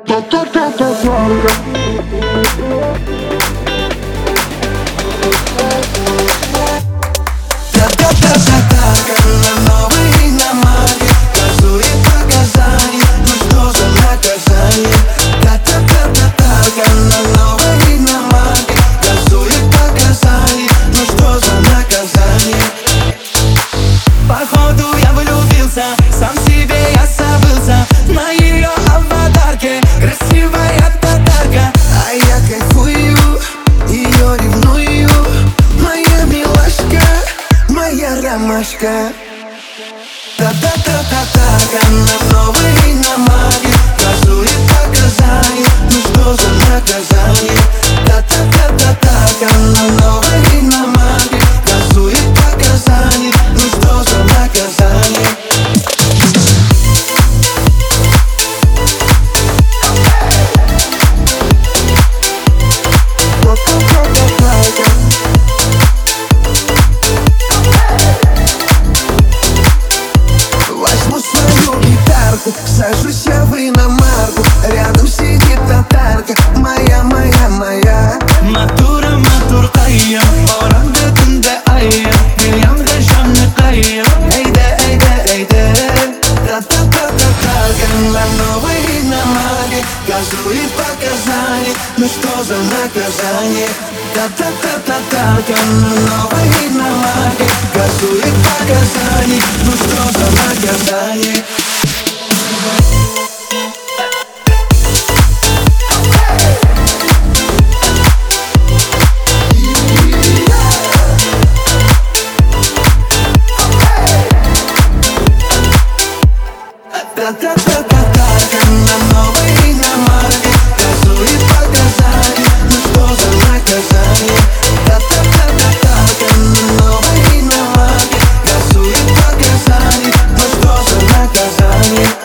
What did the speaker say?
Татарка на новой иномарке газует по Казани. Ну что за наказание? Татарка на новой иномарке газует по Казани. Ну что за наказание? Походу я влюбился, сам себе я забылся. На ее аватарке красивая татарка, а я кайфую, ее ревную. Моя милашка, моя ромашка. Татарка на новой иномарке газует по Казани. Ну что за наказание? Татарка на новой иномарке газует по Казани. Ну что за наказание? Возьму свою гитарку, сажусь я в иномарку. Рядом сидит татарка, моя. Матура, матуркая, оранга тунда айя, миллионга жанны кайя. Эйде, татарка на новой иномарке газует по Казани. Ну что за наказание? Татарка на новой иномарке газует по Казани. Ну что за наказание? Татарка на новой иномарке газует по Казани. Ну что за наказание? Татарка на новой иномарке газует по Казани. Ну что за наказание?